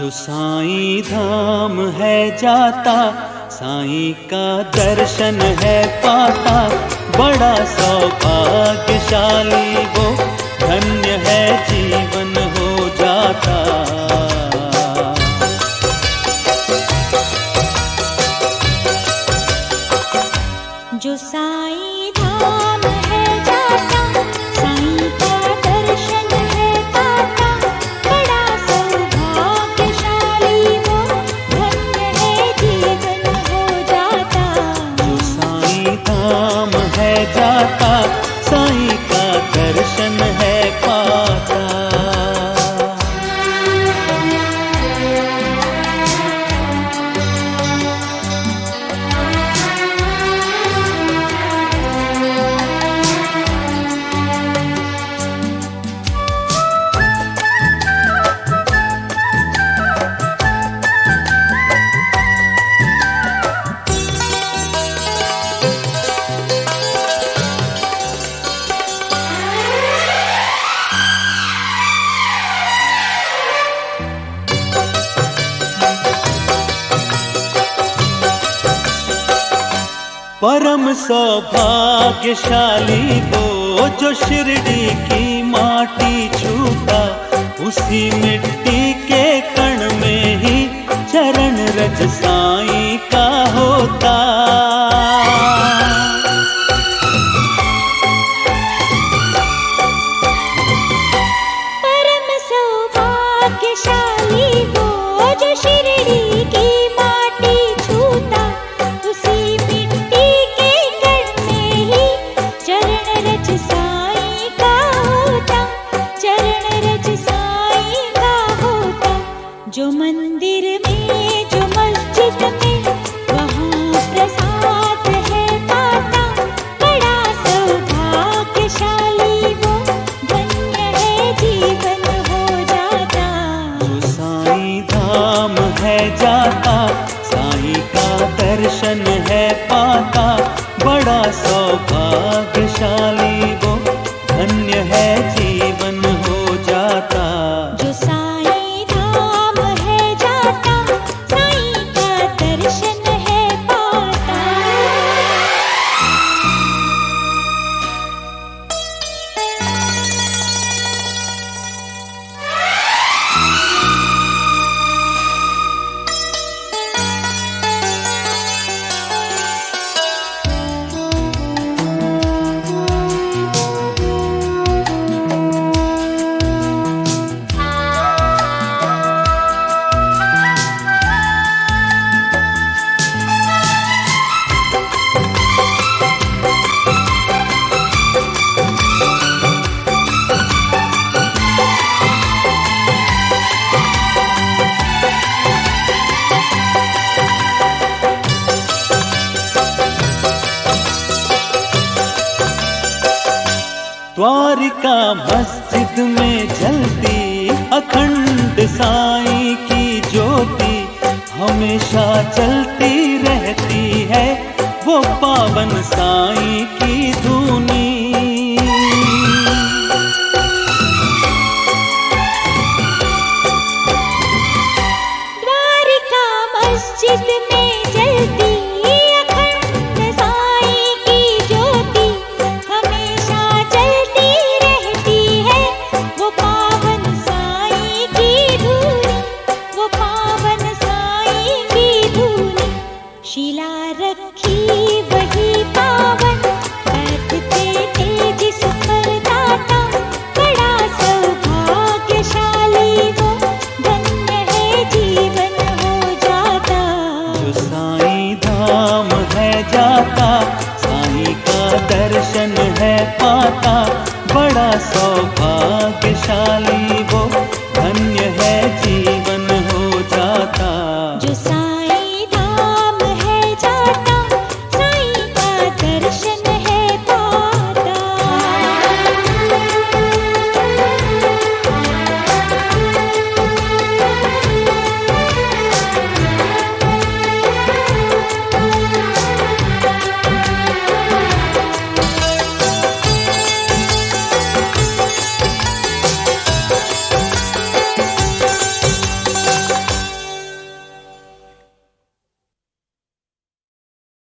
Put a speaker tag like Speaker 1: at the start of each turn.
Speaker 1: जो साईं धाम है जाता, साईं का दर्शन है पाता, बड़ा सौभाग्यशाली वो, धन्य है जीवन हो जाता।
Speaker 2: जो साईं धाम है जाता, साईं का दर्शन है पाता, बड़ा सौभाग्यशाली वो, धन्य है जीवन हो जाता।
Speaker 1: जो साईं धाम है जाता, साईं का दर्शन है पाता। परम सौभाग्यशाली वो, जो शिरडी की माटी छूता, उसी मिट्टी के कण में ही चरण रज साईं का होता।
Speaker 2: परम सौभाग्यशाली वो, जो शिरडी की माटी छूता, उसी मिट्टी के कण में ही चरण रज साईं का होता, चरण रज साईं का होता। जो मंदिर में, जो मस्जिद में, वहाँ प्रसाद है पाता, बड़ा सौभाग्यशाली वो, धन्य है जीवन हो जाता।
Speaker 1: जो साईं धाम है जाता, साईं का दर्शन है पाता, बड़ा सौभाग्यशाली वो, धन्य है जीवन हो जाता।
Speaker 2: जो साईं धाम है जाता, साईं का दर्शन है पाता।
Speaker 1: द्वारिका मस्जिद में जलती अखंड साईं की ज्योति, हमेशा चलती रहती है वो पावन साईं की धुनी।
Speaker 2: द्वारिका मस्जिद में जलती अखंड साईं की ज्योति, हमेशा चलती रहती है वो पावन साईं की धुनी, वो पावन साईं की धुनी। शिला रखी वही पावन, बैठते थे जिस पर दाता, बड़ा सौभाग्यशाली वो, धन्य है जीवन हो जाता।
Speaker 1: जो साईं धाम है जाता, साईं का दर्शन है पाता, बड़ा सौभाग्यशाली वो,